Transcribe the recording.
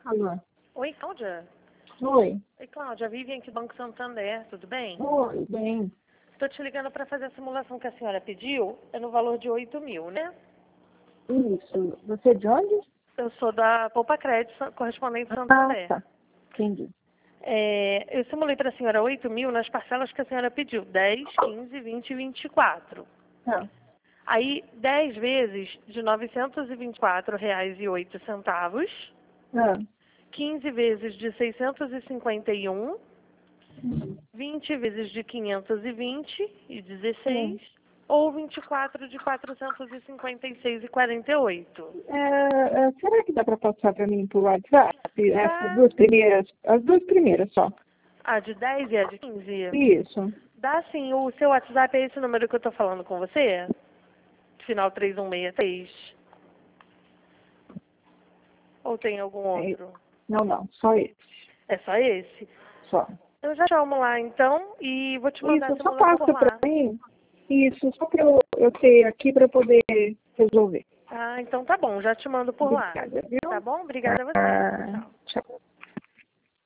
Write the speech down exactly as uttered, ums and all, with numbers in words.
Alô? Oi, Cláudia. Oi. Oi, Cláudia. Vivian aqui, Banco Santander. Tudo bem? Oi, bem. Estou te ligando para fazer a simulação que a senhora pediu. É no valor de oito mil, né? Isso. Você é de onde? Eu sou da Poupa Crédito, correspondente Ah, Santander. tá. Entendi. É, eu simulei para a senhora oito mil nas parcelas que a senhora pediu. dez, quinze, vinte e vinte e quatro. Tá. Aí, dez vezes de novecentos e vinte e quatro reais e oito centavos. Ah. quinze vezes de seiscentos e cinquenta e um. Hum. vinte vezes de quinhentos e vinte e dezesseis, Hum. ou vinte e quatro de quatrocentos e cinquenta e seis e quarenta e oito. É, é, será que dá para passar para mim por WhatsApp? Essas Dá. duas primeiras, as duas primeiras só. A de dez e a de quinze? Isso. Dá sim, o seu WhatsApp é esse número que eu estou falando com você? Final três um seis três. Ou tem algum É, outro? não, não, só esse. É só esse? Só. Eu já chamo lá então e vou te mandar a Isso, só simulação por passa lá. para mim. Isso, só para eu, eu ter aqui para poder resolver. Ah, então tá bom, já te mando por lá. Obrigada, viu? Tá bom? Obrigada a você. Ah, Tchau. tchau.